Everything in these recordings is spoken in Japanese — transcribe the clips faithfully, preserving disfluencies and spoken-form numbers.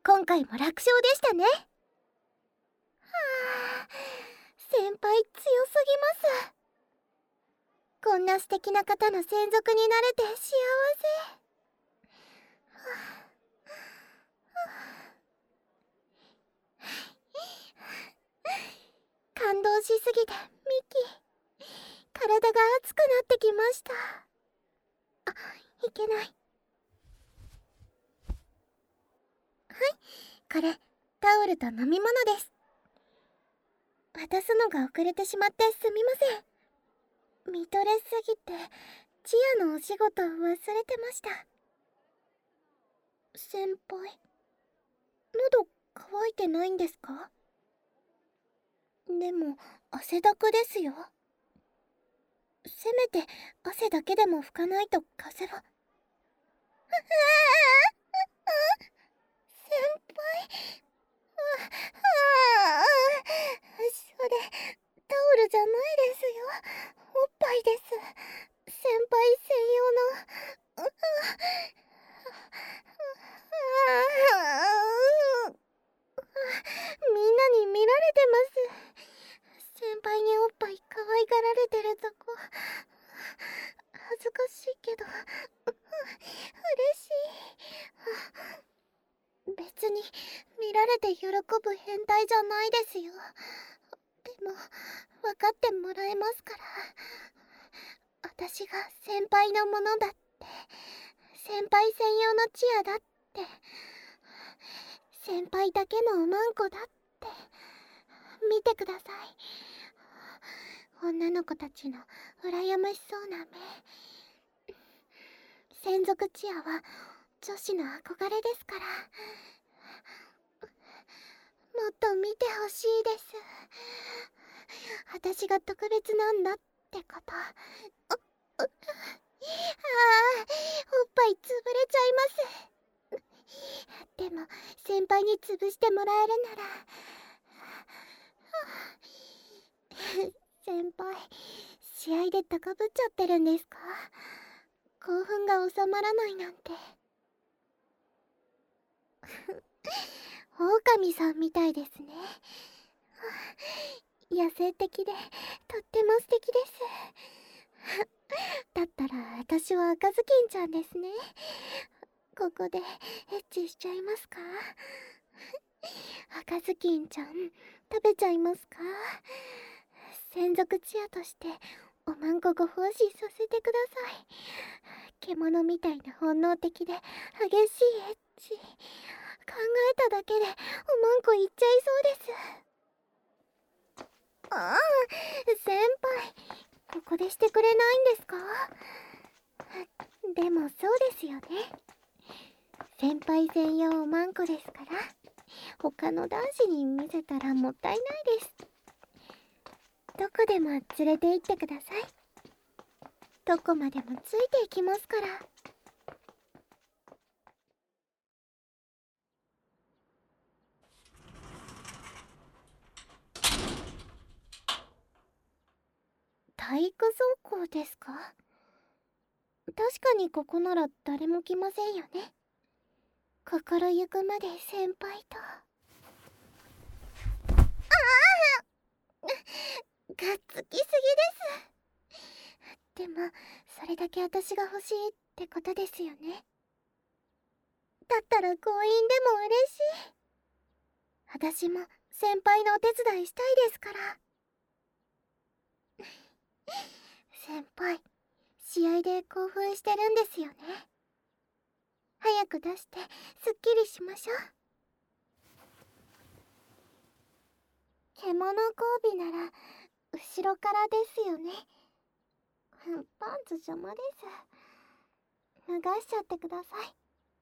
今回も楽勝でしたね。はあ、先輩強すぎます。こんな素敵な方の専属になれて幸せ。感動しすぎてミキ、体が熱くなってきました。あ、いけない。はい、これタオルと飲み物です。渡すのが遅れてしまってすみません。見とれすぎてチアのお仕事を忘れてました。先輩、喉乾いてないんですか？でも汗だくですよ。せめて汗だけでも拭かないと風邪は。先輩、それタオルじゃないですよ。おっぱいです。先輩専用の。みんなに見られてます。先輩におっぱい可愛がられてるとこ恥ずかしいけど嬉しい。別に見られて喜ぶ変態じゃないですよ。でも分かってもらえますから。私が先輩のものだって、先輩専用のチアだって、先輩だけのおまんこだって。見てください、女の子たちの羨ましそうな目。専属チアは女子の憧れですから。もっと見てほしいです。私が特別なんだってこと。ああ、おっぱい潰れちゃいます。でも先輩に潰してもらえるなら。先輩、試合で高ぶっちゃってるんですか？興奮が収まらないなんて。狼さんみたいですね。野生的でとっても素敵です。だったら私は赤ずきんちゃんですね。ここでエッチしちゃいますか？赤ずきんちゃん食べちゃいますか？専属チアとしておまんこご奉仕させてください。獣みたいな本能的で激しいエッチ、考えただけでおまんこいっちゃいそうです。ああ、先輩、ここでしてくれないんですか？でもそうですよね。先輩専用おまんこですから、他の男子に見せたらもったいないです。どこでも連れて行ってください。どこまでもついていきますから。体育倉庫ですか？確かにここなら誰も来ませんよね。心ゆくまで先輩と。ああ、がっつきすぎです。でもそれだけ私が欲しいってことですよね。だったら強引でも嬉しい。私も先輩のお手伝いしたいですから。先輩、試合で興奮してるんですよね。早く出してすっきりしましょう。獣交尾なら後ろからですよね。パンツ邪魔です。脱がしちゃってください。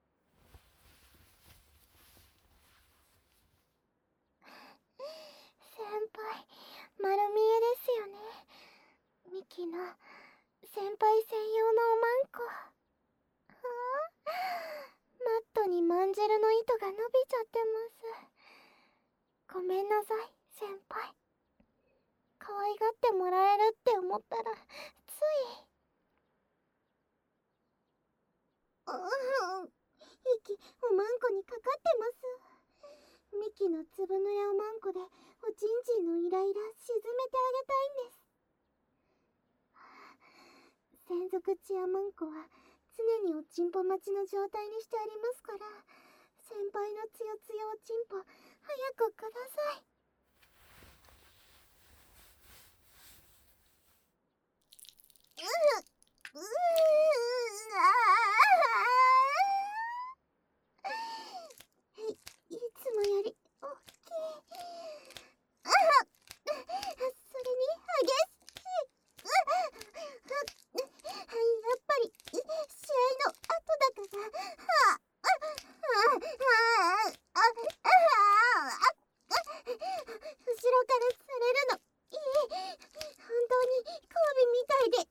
先輩、丸見えですよね。ミキの先輩専用のおまんこ。はあ、マットにまんじるの糸が伸びちゃってます。ごめんなさい、先輩。可愛がってもらえるって思ったらつい。ああ、息おまんこにかかってます。 時のつぶ濡れおまんこでおちんちんのイライラ沈めてあげたいんです。専属チアマンコは常におちんぽ待ちの状態にしてありますから、先輩のつよつよおちんぽ早くください。うううあいいつもより大きい。あそれに激しい。やっぱり試合の後だから。後ろからされるのいい。本当に交尾みたいで。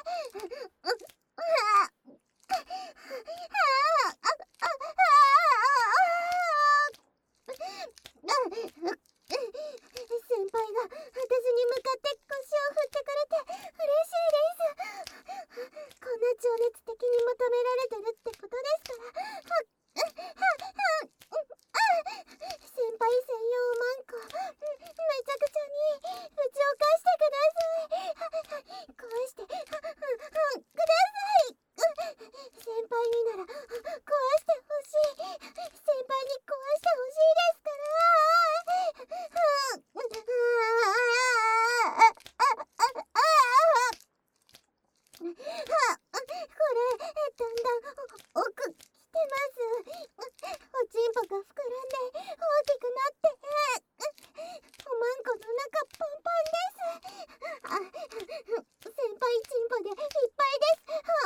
先輩が私に向かって腰を振ってくれて嬉しいです。こんな情熱的に求められてるってことですから。先輩専用マンコめちゃくちゃにうちを貸してください。壊してください。先輩になら壊してほしい。先輩に壊してほしいですから。これだんだん奥来てます。おちんぽが膨らんで大きくなっておまんこの中パンパンです。あ先輩ちんぽでいっぱいです。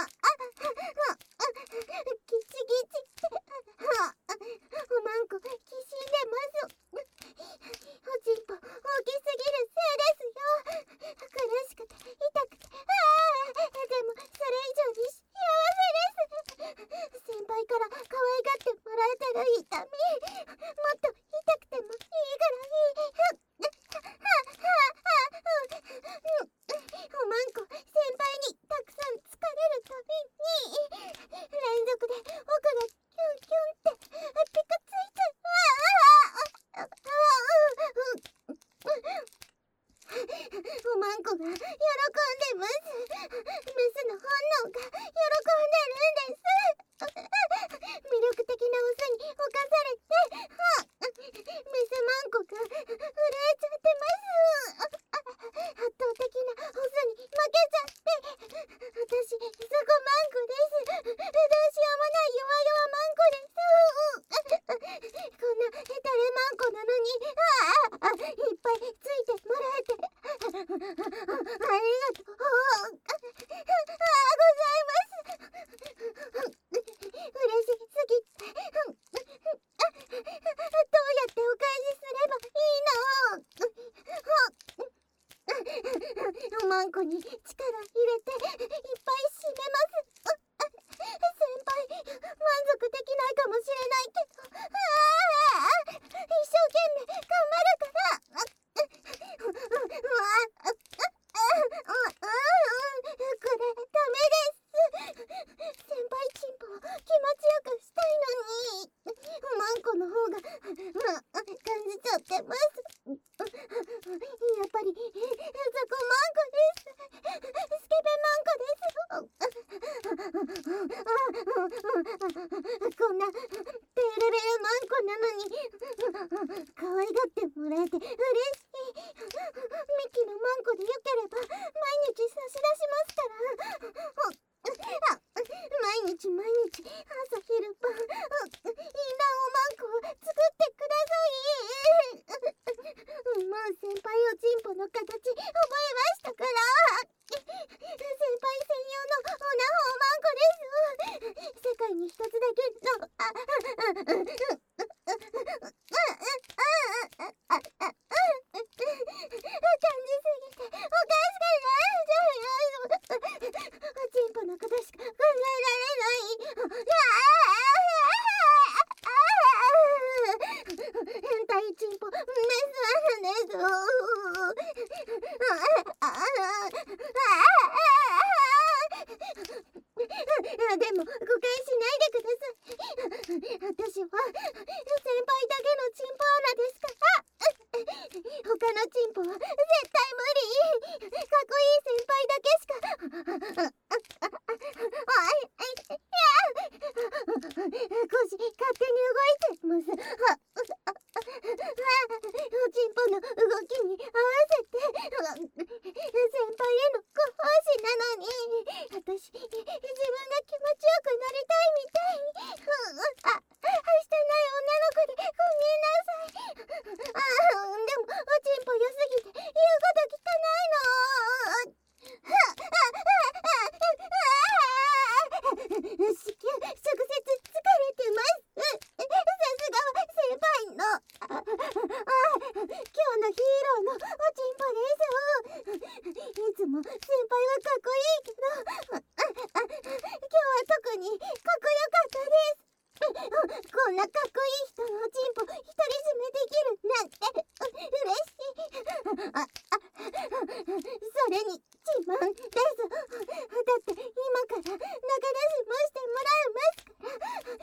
ギチギチおまんこきしんでます。おちんぽ大きすぎるせいですよ。苦しくて痛くて、ああでもそれ以上に幸せです。先輩から可愛がってもらえてる痛み、もっと痛くてもいいぐらい。おまんこ先輩にたくさん疲れるたびに連続で奥がキュンキュンってピクついて、おまんこが喜んでます。メスの本能が喜んでるんです。魅力的なオスに侵されてメスマンコが震えちゃってます。圧倒的なオスに負けちゃって、私そこマンコです。どうしようもない弱々マンコです。こんなヘタレマンコなのにああいっぱいついてもらえてありがとう。ああございます。嬉しすぎてどうやってお返しすればいいの。おまんこに力入れていっぱい締めます。先輩満足できないかもしれないけど、ああ一生懸命頑張るから。これダメです。先輩チンポを気持ちよくしたいのにおまんこの方が感じちゃってます。やっぱりそこマンコです。スケベマンコです。こんなペレレマンコなのに可愛がってもらえて嬉しい。ミキのマンコでよければ毎日差し出しますから。毎日毎日朝昼晩インナーおまんこを作ってください。もう先輩おちんぽの形覚えましたから。先輩専用のオナホおまんこです。世界に一つだけのあ感じすぎておかしくなっちゃう。おちんぽのことしか考えられない。 おちんぽ独り占めできるなんてう嬉しい。あ、あ、それに自慢です。だって今から仲出しもしてもらえますから。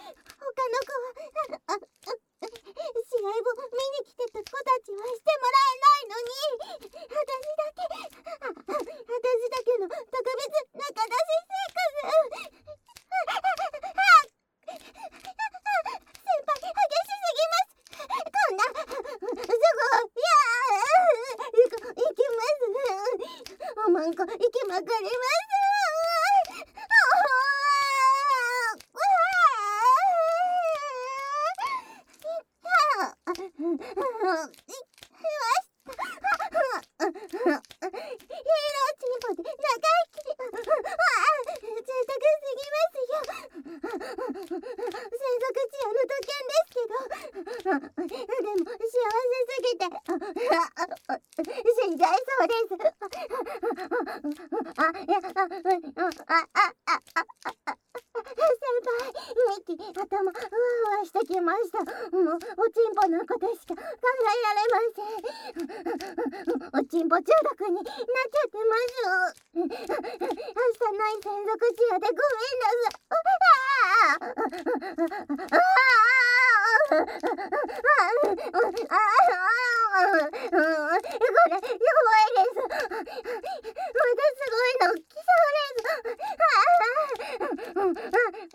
他の子はああ試合を見に来てた子たちはしてもらえないのに、私だけあ私だけの特別仲出し生活。先輩激しすぎます。こんなすごい、いやーいきます。おまんこ行きまくります。死んじゃいそうです。あ、いや、あ、あ、あ、あ、あ、あ、先輩、ミキ、頭、ふわふわしてきました。もう、おちんぽのことしか考えられません。おちんぽ中毒になっちゃってます。明日ない専属チアでごめんなさい。ああああこれ、やばいです。またすごいの来そうです。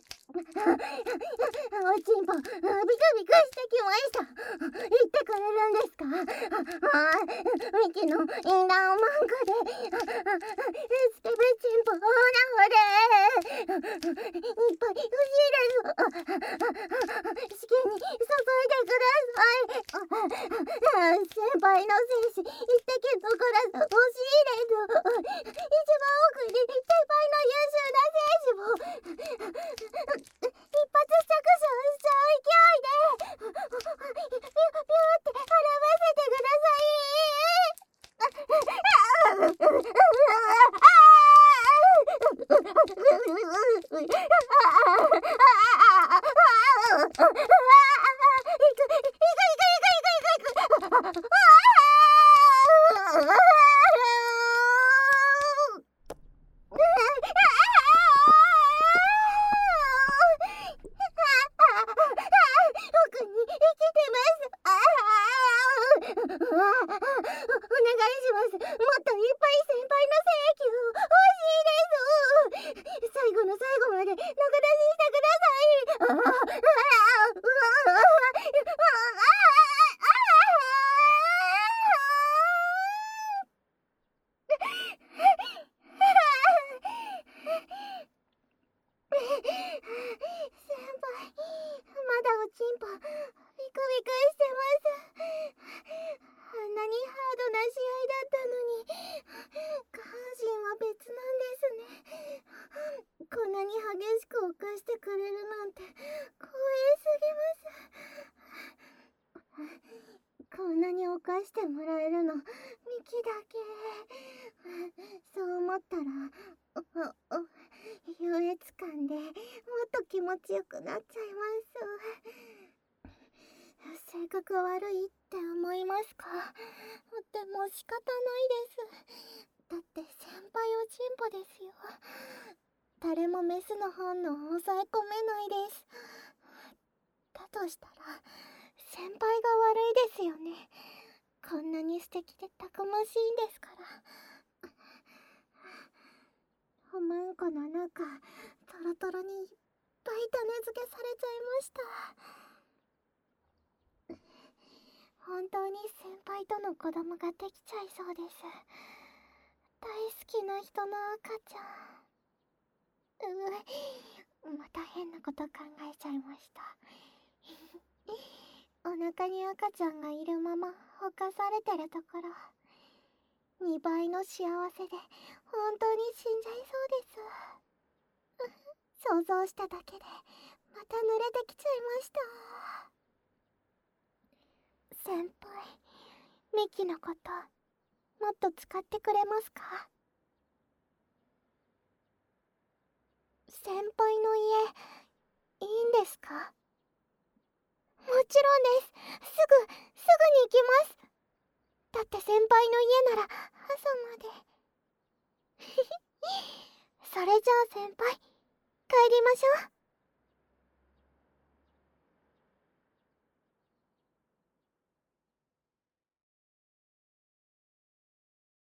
おちんぽ、ビクビクしてきました。言ってくれるんですか？ミキのインナーマンコで、スケベチンポオーラホで、いっぱい欲しいです。試験に注いでください。先輩の精子、一滴残らず欲しいです。一番奥に先輩の優秀な精子を一発着手しちゃう勢いでピュピュって表せてください。してもらえるのミキだけ。そう思ったらおお優越感でもっと気持ちよくなっちゃいます。性格悪いって思いますか？でも仕方ないです。だって先輩おちんぽですよ。誰もメスの本能を抑え込めないです。だとしたら先輩が悪いですよね。こんなに素敵でたくましいんですから。おまんこの中トロトロにいっぱい種付けされちゃいました。本当に先輩との子供ができちゃいそうです。大好きな人の赤ちゃん。うまた変なこと考えちゃいましたお腹に赤ちゃんがいるままほかされてるところ、にばいの幸せで本当に死んじゃいそうです。想像しただけでまた濡れてきちゃいました。先輩、ミキのこともっと使ってくれますか？先輩の家いいんですか？ もちろんです。すぐすぐに行きます。だって先輩の家なら朝まで。それじゃあ先輩、帰りましょう。